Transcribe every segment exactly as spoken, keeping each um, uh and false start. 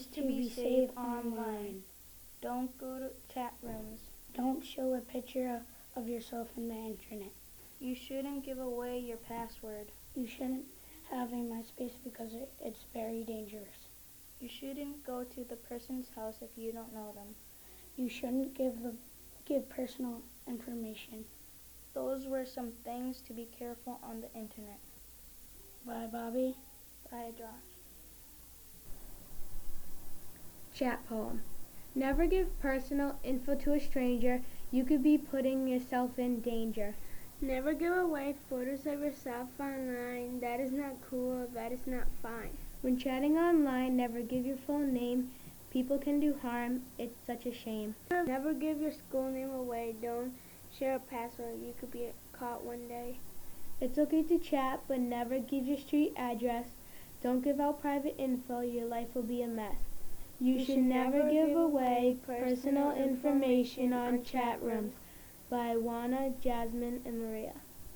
Choose to be safe online. Don't go to chat rooms. Don't show a picture of yourself on the internet. You shouldn't give away your password. You shouldn't have a MySpace because it, it's very dangerous. You shouldn't go to the person's house if you don't know them. You shouldn't give the give personal information. Those were some things to be careful on the internet. Bye, Bobby. Bye, Josh. Chat poem. Never give personal info to a stranger. You could be putting yourself in danger. Never give away photos of yourself online. That is not cool. That is not fine. When chatting online, never give your full name. People can do harm. It's such a shame. Never give your school name away. Don't share a password. You could be caught one day. It's okay to chat, but never give your street address. Don't give out private info. Your life will be a mess. You, you should, should never give, give away personal information on chat rooms. By Juana, Jasmine, and Maria.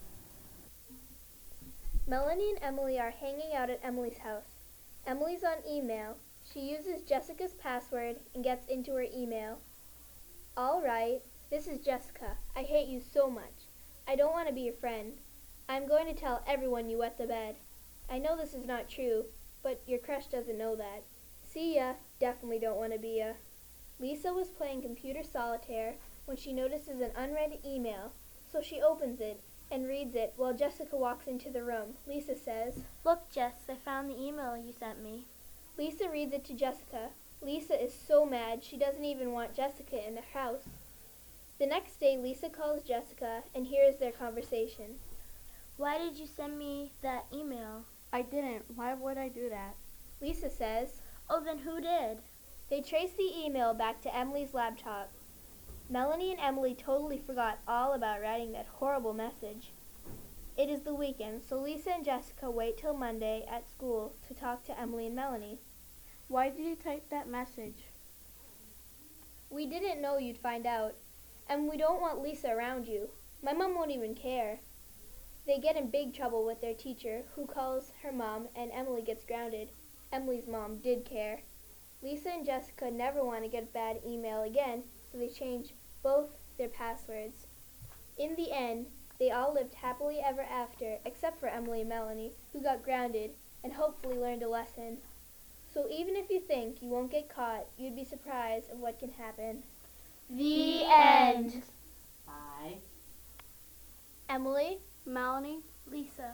Melanie and Emily are hanging out at Emily's house. Emily's on email. She uses Jessica's password and gets into her email. All right, this is Jessica. I hate you so much. I don't want to be your friend. I'm going to tell everyone you wet the bed. I know this is not true, but your crush doesn't know that. See ya. Definitely don't want to be ya. Lisa was playing computer solitaire when she notices an unread email, so she opens it and reads it while Jessica walks into the room. Lisa says, "Look, Jess, I found the email you sent me." Lisa reads it to Jessica. Lisa is so mad she doesn't even want Jessica in the house. The next day, Lisa calls Jessica and hears their conversation. "Why did you send me that email?" "I didn't. Why would I do that?" Lisa says, "Oh, then who did?" They trace the email back to Emily's laptop. Melanie and Emily totally forgot all about writing that horrible message. It is the weekend, so Lisa and Jessica wait till Monday at school to talk to Emily and Melanie. "Why did you type that message?" "We didn't know you'd find out, and we don't want Lisa around you. My mom won't even care." They get in big trouble with their teacher, who calls her mom, and Emily gets grounded. Emily's mom did care. Lisa and Jessica never want to get a bad email again, so they change both their passwords. In the end, they all lived happily ever after, except for Emily and Melanie, who got grounded and hopefully learned a lesson. So even if you think you won't get caught, you'd be surprised of what can happen. The end. Bye. Emily, Melanie, Lisa.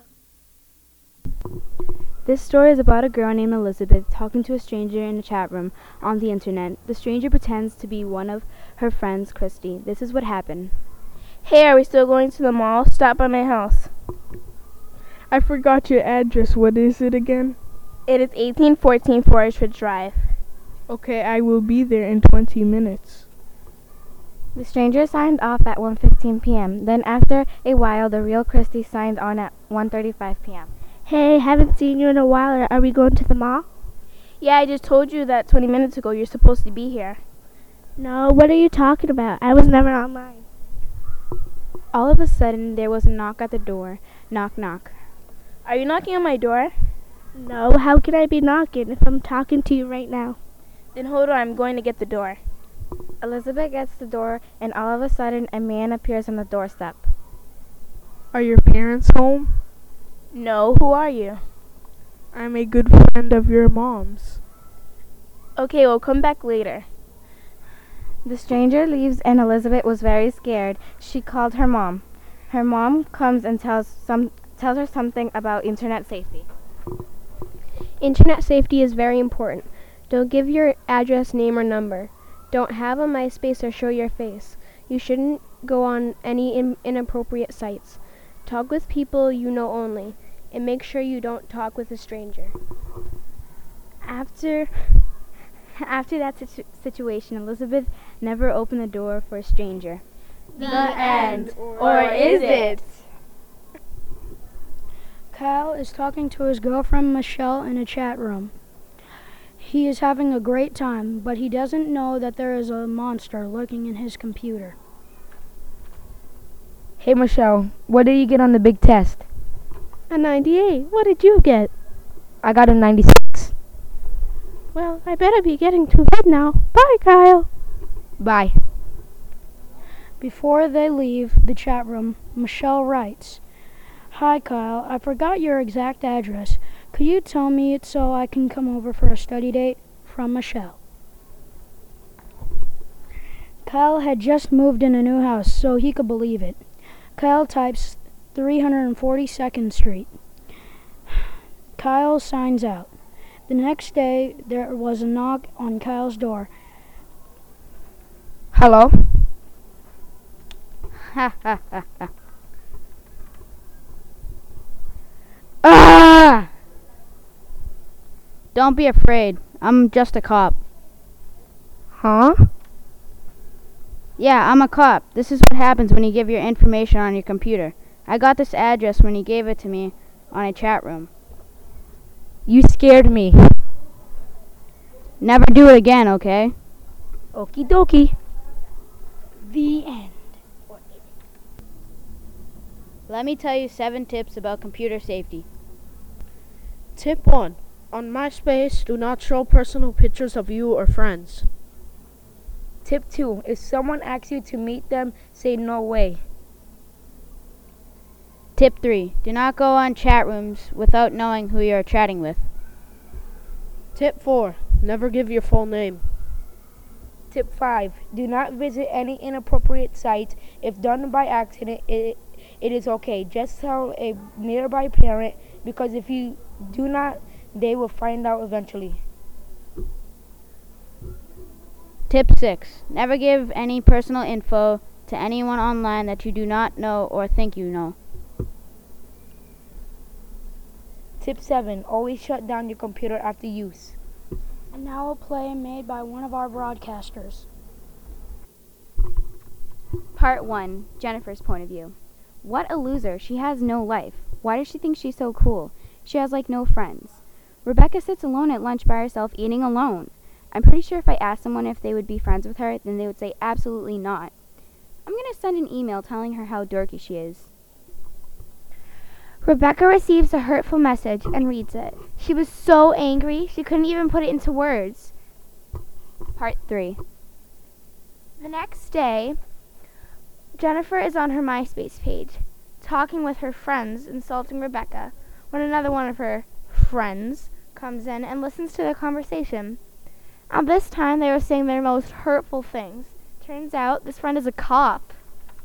This story is about a girl named Elizabeth talking to a stranger in a chat room on the internet. The stranger pretends to be one of her friends, Christy. This is what happened. "Hey, are we still going to the mall? Stop by my house." "I forgot your address. What is it again?" "It is eighteen fourteen Forest Ridge Drive." "Okay, I will be there in twenty minutes. The stranger signed off at one fifteen p.m. Then after a while, the real Christy signed on at one thirty-five p.m. "Hey, haven't seen you in a while. Are we going to the mall?" "Yeah, I just told you that twenty minutes ago. You're supposed to be here." "No, what are you talking about? I was never online." All of a sudden, there was a knock at the door. Knock, knock. "Are you knocking on my door?" "No, how can I be knocking if I'm talking to you right now?" "Then hold on, I'm going to get the door." Elizabeth gets the door, and all of a sudden, a man appears on the doorstep. "Are your parents home?" "No, who are you?" "I'm a good friend of your mom's." "Okay, we'll come back later." The stranger leaves, and Elizabeth was very scared. She called her mom. Her mom comes and tells some tells her something about internet safety. Internet safety is very important. Don't give your address, name, or number. Don't have a MySpace or show your face. You shouldn't go on any in- inappropriate sites. Talk with people you know only, and make sure you don't talk with a stranger. After after that situ- situation, Elizabeth never opened the door for a stranger. The end. Or is it? Kyle is talking to his girlfriend Michelle in a chat room. He is having a great time, but he doesn't know that there is a monster lurking in his computer. "Hey Michelle, what did you get on the big test?" A ninety-eight. What did you get? "I got a ninety-six. Well, I I better be getting to bed now. Bye, Kyle. Bye. Before they leave the chat room, Michelle writes, "Hi Kyle, I forgot your exact address. Could you tell me it so I can come over for a study date? From Michelle." Kyle had just moved in a new house, so he could believe it. Kyle types three hundred forty-second Street. Kyle signs out. The next day, there was a knock on Kyle's door. Hello? Ha ha ha ha. Ah! Don't be afraid. I'm just a cop. Huh? Yeah, I'm a cop. This is what happens when you give your information on your computer. I got this address when you gave it to me on a chat room. You scared me. Never do it again, okay? Okie dokie. The end. Let me tell you seven tips about computer safety. Tip one. On MySpace, do not show personal pictures of you or friends. Tip two. If someone asks you to meet them, say no way. Tip three. Do not go on chat rooms without knowing who you are chatting with. Tip four. Never give your full name. Tip five. Do not visit any inappropriate sites. If done by accident, it, it is okay. Just tell a nearby parent, because if you do not, they will find out eventually. Tip six. Never give any personal info to anyone online that you do not know or think you know. Tip seven. Always shut down your computer after use. And now a play made by one of our broadcasters. Part one. Jennifer's point of view. What a loser. She has no life. Why does she think she's so cool? She has like no friends. Rebecca sits alone at lunch by herself eating alone. I'm pretty sure if I asked someone if they would be friends with her, then they would say absolutely not. I'm going to send an email telling her how dorky she is. Rebecca receives a hurtful message and reads it. She was so angry she couldn't even put it into words. Part three. The next day, Jennifer is on her MySpace page, talking with her friends, insulting Rebecca, when another one of her friends comes in and listens to their conversation. At this time, they were saying their most hurtful things. Turns out, this friend is a cop.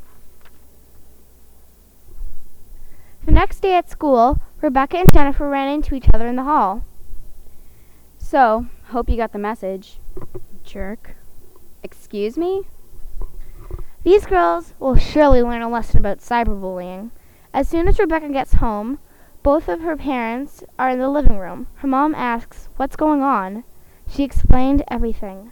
The next day at school, Rebecca and Jennifer ran into each other in the hall. So, hope you got the message. Jerk. Excuse me? These girls will surely learn a lesson about cyberbullying. As soon as Rebecca gets home, both of her parents are in the living room. Her mom asks, "What's going on?" She explained everything.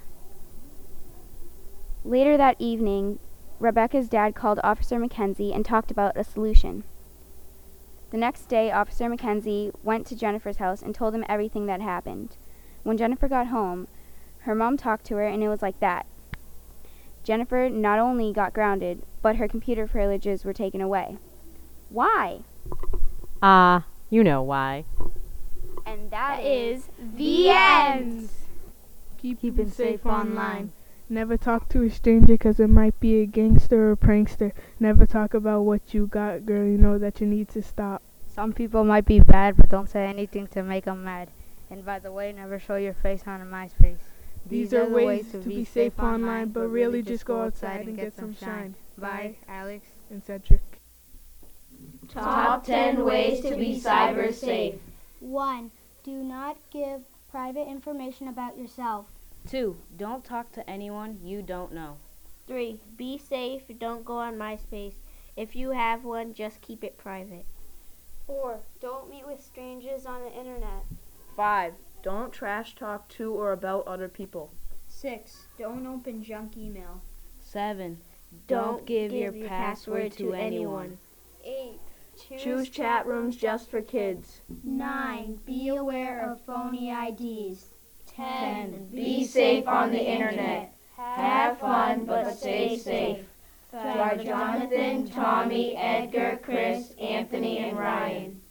Later that evening, Rebecca's dad called Officer Mackenzie and talked about a solution. The next day, Officer Mackenzie went to Jennifer's house and told him everything that happened. When Jennifer got home, her mom talked to her and it was like that. Jennifer not only got grounded, but her computer privileges were taken away. Why? Ah, uh, you know why. And that, that is the end. Keep, Keep it safe online. Never talk to a stranger because it might be a gangster or prankster. Never talk about what you got, girl. You know that you need to stop. Some people might be bad, but don't say anything to make them mad. And by the way, never show your face on a MySpace. These, These are ways to be safe online, but really just go outside and get some shine. Bye, Alex and Cedric. Top ten ways to be cyber safe. one. Do not give private information about yourself. two. Don't talk to anyone you don't know. three. Be safe. Don't go on MySpace. If you have one, just keep it private. four. Don't meet with strangers on the internet. five. Don't trash talk to or about other people. six. Don't open junk email. seven. Don't, Don't give, give your, your password, password to to anyone. eight. Choose, Choose chat rooms just for kids. nine. Be aware of phony I Ds. ten. Be safe on the internet. Have fun, but stay safe. By Jonathan, Tommy, Edgar, Chris, Anthony, and Ryan.